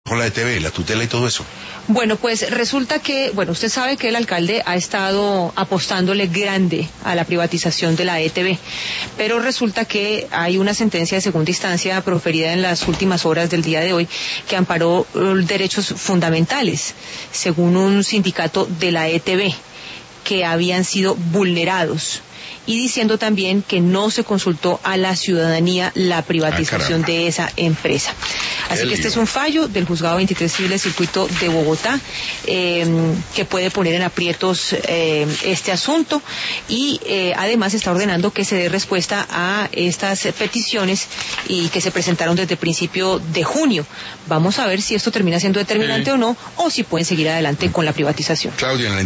con la ETB, la tutela y todo eso? Bueno, pues resulta que, usted sabe que el alcalde ha estado apostándole grande a la privatización de la ETB, pero resulta que hay una sentencia de segunda instancia proferida en las últimas horas del día de hoy que amparó derechos fundamentales, según un sindicato de la ETB, que habían sido vulnerados, y diciendo también que no se consultó a la ciudadanía la privatización de esa empresa. Así que este es un fallo del Juzgado 23 Civil del Circuito de Bogotá, que puede poner en aprietos este asunto, y además está ordenando que se dé respuesta a estas peticiones y que se presentaron desde principio de junio. Vamos a ver si esto termina siendo determinante o no, o si pueden seguir adelante con la privatización. Claudia,